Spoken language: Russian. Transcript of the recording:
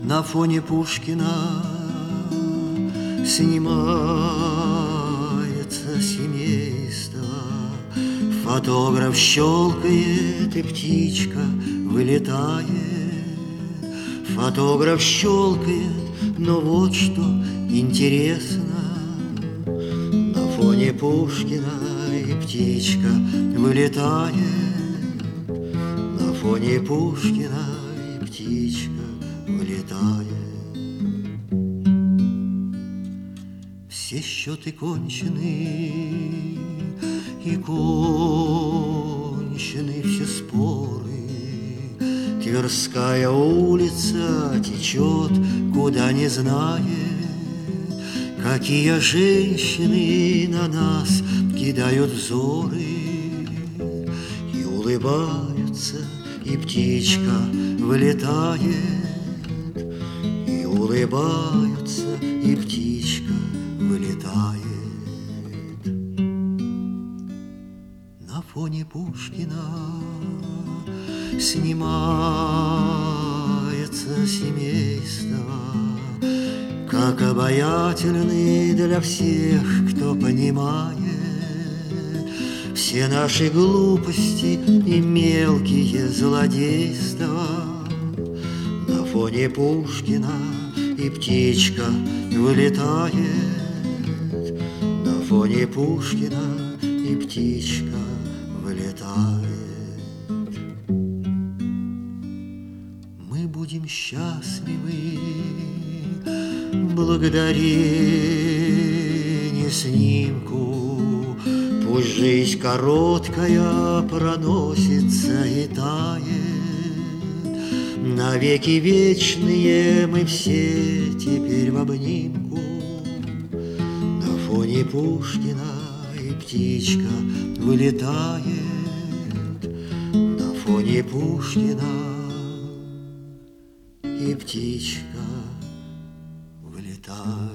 на фоне Пушкина снимается семейство. Фотограф щелкает, и птичка вылетает. Фотограф щелкает, но вот что интересно: на фоне Пушкина и птичка вылетает. На фоне Пушкина и птичка вылетает. Все счеты кончены, и кончены все споры. Тверская улица течет, куда не знает. Какие женщины на нас кидают взоры. И улыбаются, и птичка вылетает. И улыбаются, и птичка вылетает. На фоне Пушкина снимается семейство. Как обаятельны для всех, кто понимает все наши глупости и мелкие злодейства. На фоне Пушкина и птичка вылетает. На фоне Пушкина и птичка вылетает. Мы будем счастливы благодарение снимку. Пусть жизнь короткая проносится и тает. Навеки вечные мы все теперь в обнимку. На фоне Пушкина и птичка вылетает. На фоне Пушкина и птичка вылетает.